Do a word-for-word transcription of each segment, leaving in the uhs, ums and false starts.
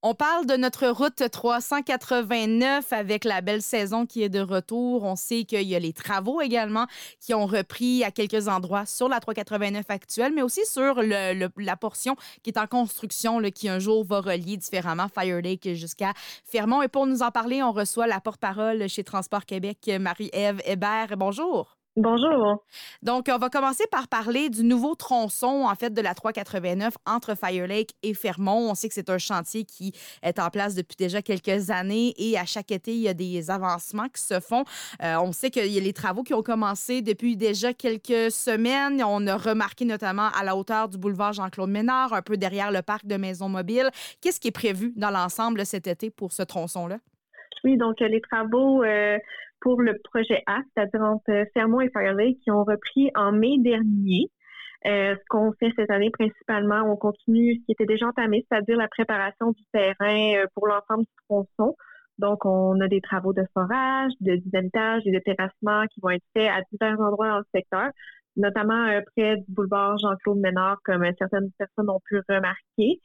On parle de notre route trois cent quatre-vingt-neuf avec la belle saison qui est de retour. On sait qu'il y a les travaux également qui ont repris à quelques endroits sur la trois cent quatre-vingt-neuf actuelle, mais aussi sur le, le- la portion qui est en construction, là, qui un jour va relier différemment Fire Lake jusqu'à Fermont. Et pour nous en parler, on reçoit la porte-parole chez Transport Québec, Marie-Ève Hébert. Bonjour. Bonjour. Donc, on va commencer par parler du nouveau tronçon, en fait, de la trois cent quatre-vingt-neuf entre Fire Lake et Fermont. On sait que c'est un chantier qui est en place depuis déjà quelques années et à chaque été, il y a des avancements qui se font. Euh, on sait qu'il y a les travaux qui ont commencé depuis déjà quelques semaines. On a remarqué notamment à la hauteur du boulevard Jean-Claude Ménard, un peu derrière le parc de Maisons Mobiles. Qu'est-ce qui est prévu dans l'ensemble cet été pour ce tronçon-là? Oui, donc euh, les travaux euh, pour le projet A, c'est-à-dire entre euh, Fermont et Fire Lake, qui ont repris en mai dernier. Euh, ce qu'on fait cette année principalement, on continue ce qui était déjà entamé, c'est-à-dire la préparation du terrain euh, pour l'ensemble du tronçon. Donc, on a des travaux de forage, de dynamitage et de terrassement qui vont être faits à divers endroits dans le secteur, notamment euh, près du boulevard Jean-Claude Ménard, comme euh, certaines personnes ont pu remarquer.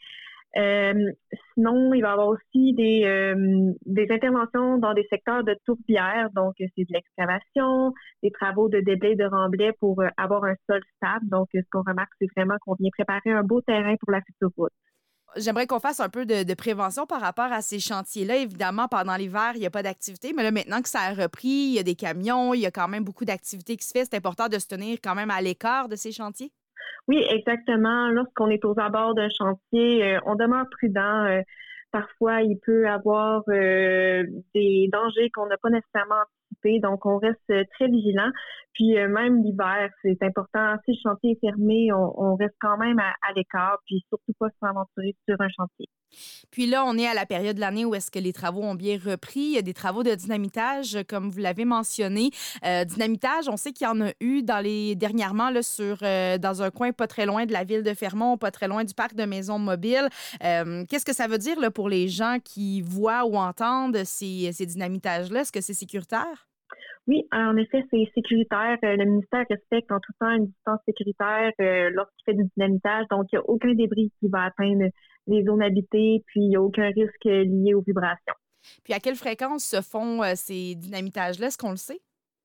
Euh, sinon, il va y avoir aussi des, euh, des interventions dans des secteurs de tourbières. Donc, c'est de l'excavation, des travaux de déblai, de remblai pour euh, avoir un sol stable. Donc, ce qu'on remarque, c'est vraiment qu'on vient préparer un beau terrain pour la future route. J'aimerais qu'on fasse un peu de, de prévention par rapport à ces chantiers-là. Évidemment, pendant l'hiver, il n'y a pas d'activité, mais là, maintenant que ça a repris, il y a des camions, il y a quand même beaucoup d'activités qui se fait. C'est important de se tenir quand même à l'écart de ces chantiers. Oui, exactement. Lorsqu'on est aux abords d'un chantier, euh, on demeure prudent. Euh, parfois, il peut y avoir euh, des dangers qu'on n'a pas nécessairement anticipés, donc on reste euh, très vigilant. Puis euh, même l'hiver, c'est important. Si le chantier est fermé, on, on reste quand même à, à l'écart, puis surtout pas s'aventurer sur un chantier. Puis là, on est à la période de l'année où est-ce que les travaux ont bien repris. Il y a des travaux de dynamitage, comme vous l'avez mentionné. Euh, dynamitage, on sait qu'il y en a eu dans les dernièrement là, sur, euh, dans un coin pas très loin de la ville de Fermont, pas très loin du parc de Maisons Mobiles. Euh, qu'est-ce que ça veut dire là, pour les gens qui voient ou entendent ces, ces dynamitages-là? Est-ce que c'est sécuritaire? Oui, en effet, c'est sécuritaire. Euh, Le ministère respecte en tout temps une distance sécuritaire euh, lorsqu'il fait du dynamitage. Donc, il n'y a aucun débris qui va atteindre les zones habitées, puis il n'y a aucun risque lié aux vibrations. Puis à quelle fréquence se font euh, ces dynamitages-là? Est-ce qu'on le sait?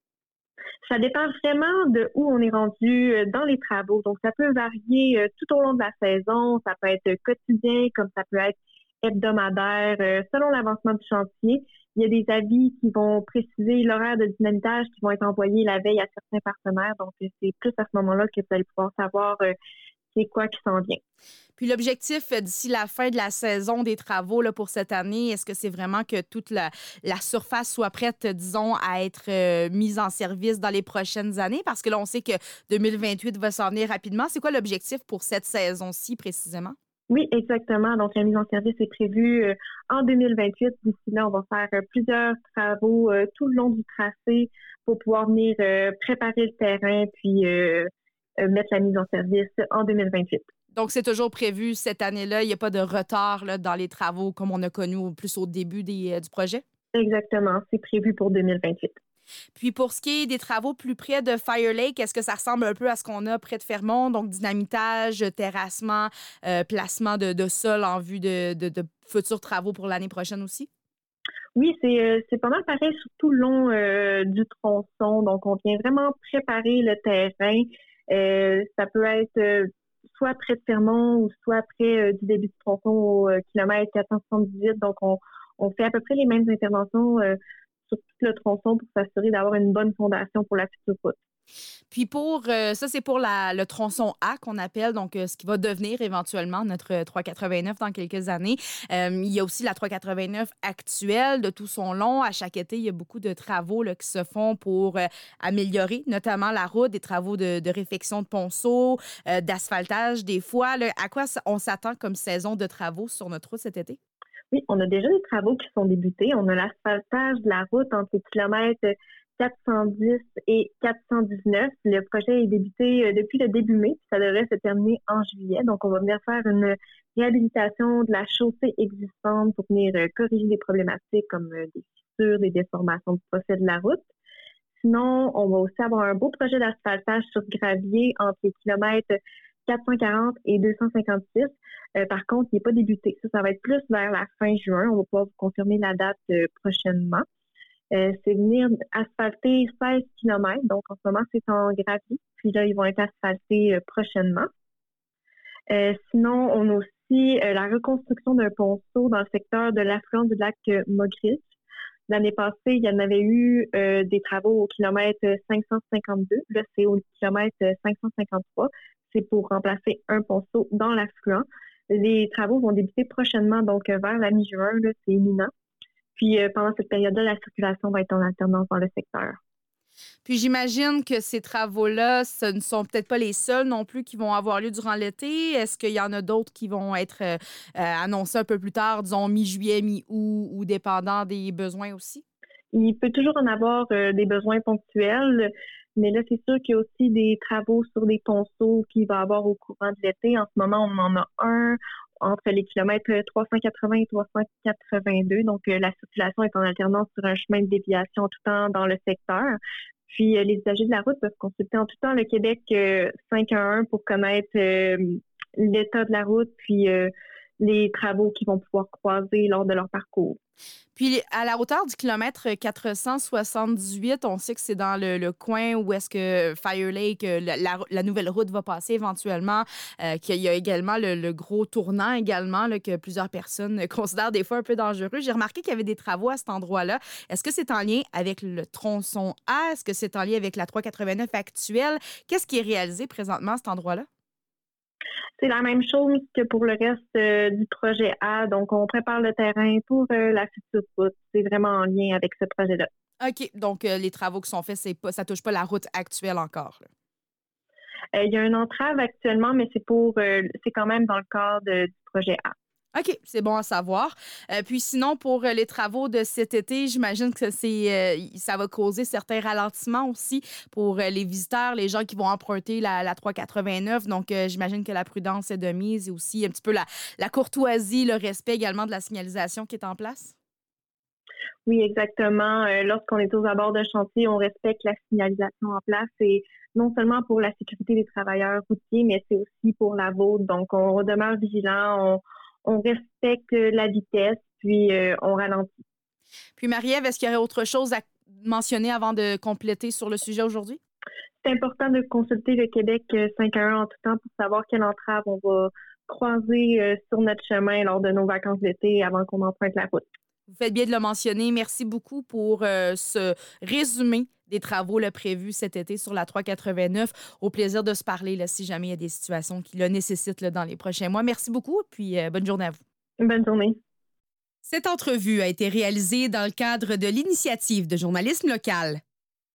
Ça dépend vraiment de où on est rendu euh, dans les travaux. Donc, ça peut varier euh, tout au long de la saison. Ça peut être quotidien, comme ça peut être hebdomadaire, euh, selon l'avancement du chantier. Il y a des avis qui vont préciser l'horaire de dynamitage qui vont être envoyés la veille à certains partenaires. Donc, euh, c'est plus à ce moment-là que vous allez pouvoir savoir euh, c'est quoi qui s'en vient. Puis l'objectif euh, d'ici la fin de la saison des travaux là, pour cette année, est-ce que c'est vraiment que toute la, la surface soit prête, euh, disons, à être euh, mise en service dans les prochaines années? Parce que là, on sait que deux mille vingt-huit va s'en venir rapidement. C'est quoi l'objectif pour cette saison-ci précisément? Oui, exactement. Donc, la mise en service est prévue euh, en deux mille vingt-huit. D'ici là, on va faire euh, plusieurs travaux euh, tout le long du tracé pour pouvoir venir euh, préparer le terrain puis euh, euh, mettre la mise en service en deux mille vingt-huit. Donc, c'est toujours prévu cette année-là. Il n'y a pas de retard là, dans les travaux comme on a connu au- plus au début des, euh, du projet? Exactement. C'est prévu pour deux mille vingt-huit. Puis pour ce qui est des travaux plus près de Fire Lake, est-ce que ça ressemble un peu à ce qu'on a près de Fermont? Donc, dynamitage, terrassement, euh, placement de, de sol en vue de, de, de futurs travaux pour l'année prochaine aussi? Oui, c'est euh, c'est pas mal pareil sur tout le long euh, du tronçon. Donc, on vient vraiment préparer le terrain. Euh, ça peut être euh, soit près de Fermont ou soit près euh, du début du tronçon au euh, kilomètre quatre cent soixante-dix-huit. Donc, on, on fait à peu près les mêmes interventions euh, sur tout le tronçon pour s'assurer d'avoir une bonne fondation pour la future route. Puis pour euh, ça, c'est pour la, le tronçon A qu'on appelle, donc euh, ce qui va devenir éventuellement notre euh, trois cent quatre-vingt-neuf dans quelques années. Euh, il y a aussi la trois cent quatre-vingt-neuf actuelle de tout son long. À chaque été, il y a beaucoup de travaux là, qui se font pour euh, améliorer notamment la route, des travaux de, de réfection de ponceau, euh, d'asphaltage des fois. Là, à quoi ça- on s'attend comme saison de travaux sur notre route cet été? Oui, on a déjà des travaux qui sont débutés. On a l'asphaltage de la route entre les kilomètres quatre cent dix et quatre cent dix-neuf. Le projet est débuté euh, depuis le début mai, puis ça devrait se terminer en juillet. Donc, on va venir faire une réhabilitation de la chaussée existante pour venir euh, corriger des problématiques comme euh, des fissures, des déformations du profil de la route. Sinon, on va aussi avoir un beau projet d'asphaltage sur gravier entre les kilomètres quatre cent quarante et deux cent cinquante-six. Euh, par contre, il n'est pas débuté. Ça, ça va être plus vers la fin juin. On va pouvoir vous confirmer la date euh, prochainement. Euh, c'est venir asphalter seize kilomètres. Donc, en ce moment, c'est en gravier. Puis là, ils vont être asphaltés euh, prochainement. Euh, sinon, on a aussi euh, la reconstruction d'un ponceau dans le secteur de l'affluent du lac euh, Mogris. L'année passée, il y en avait eu euh, des travaux au kilomètre cinq cent cinquante-deux. Là, c'est au kilomètre cinq cent cinquante-trois. C'est pour remplacer un ponceau dans l'affluent. Les travaux vont débuter prochainement, donc euh, vers la mi-juin, là, c'est imminent. Puis euh, pendant cette période-là, la circulation va être en alternance dans le secteur. Puis j'imagine que ces travaux-là, ce ne sont peut-être pas les seuls non plus qui vont avoir lieu durant l'été. Est-ce qu'il y en a d'autres qui vont être euh, euh, annoncés un peu plus tard, disons mi-juillet, mi-août, ou dépendant des besoins aussi? Il peut toujours en avoir euh, des besoins ponctuels, mais là, c'est sûr qu'il y a aussi des travaux sur des ponceaux qu'il va y avoir au courant de l'été. En ce moment, on en a un entre les kilomètres trois cent quatre-vingts et trois cent quatre-vingt-deux. Donc, euh, la circulation est en alternance sur un chemin de déviation tout le temps dans le secteur. Puis, euh, les usagers de la route peuvent consulter en tout temps le Québec euh, cinq un un pour connaître euh, l'état de la route, puis euh, les travaux qu'ils vont pouvoir croiser lors de leur parcours. Puis, à la hauteur du kilomètre quatre cent soixante-dix-huit, on sait que c'est dans le, le coin où est-ce que Fire Lake, euh, la, la- la nouvelle route va passer éventuellement, euh, qu'il y a également le, le gros tournant également, là, que plusieurs personnes considèrent des fois un peu dangereux. J'ai remarqué qu'il y avait des travaux à cet endroit-là. Est-ce que c'est en lien avec le tronçon A? Est-ce que c'est en lien avec la trois cent quatre-vingt-neuf actuelle? Qu'est-ce qui est réalisé présentement à cet endroit-là? C'est la même chose que pour le reste euh, du projet A. Donc, on prépare le terrain pour euh, la future route. C'est vraiment en lien avec ce projet-là. OK. Donc, euh, les travaux qui sont faits, c'est pas, ça touche pas la route actuelle encore, là. Euh, il y a une entrave actuellement, mais c'est pour euh, c'est quand même dans le cadre euh, du projet A. OK, c'est bon à savoir. Euh, puis sinon, pour euh, les travaux de cet été, j'imagine que c'est, euh, ça va causer certains ralentissements aussi pour euh, les visiteurs, les gens qui vont emprunter la, la trois cent quatre-vingt-neuf. Donc, euh, j'imagine que la prudence est de mise et aussi un petit peu la, la courtoisie, le respect également de la signalisation qui est en place. Oui, exactement. Euh, lorsqu'on est aux abords de chantier, on respecte la signalisation en place et non seulement pour la sécurité des travailleurs routiers, mais c'est aussi pour la vôtre. Donc, on demeure vigilant, on, on respecte la vitesse, puis euh, on ralentit. Puis, Marie-Ève, est-ce qu'il y aurait autre chose à mentionner avant de compléter sur le sujet aujourd'hui? C'est important de consulter le Québec cinq un un en tout temps pour savoir quelle entrave on va croiser euh, sur notre chemin lors de nos vacances d'été avant qu'on emprunte la route. Vous faites bien de le mentionner. Merci beaucoup pour euh, ce résumé des travaux là, prévus cet été sur la trois cent quatre-vingt-neuf. Au plaisir de se parler là, si jamais il y a des situations qui le nécessitent là, dans les prochains mois. Merci beaucoup, puis euh, bonne journée à vous. Bonne journée. Cette entrevue a été réalisée dans le cadre de l'initiative de journalisme local.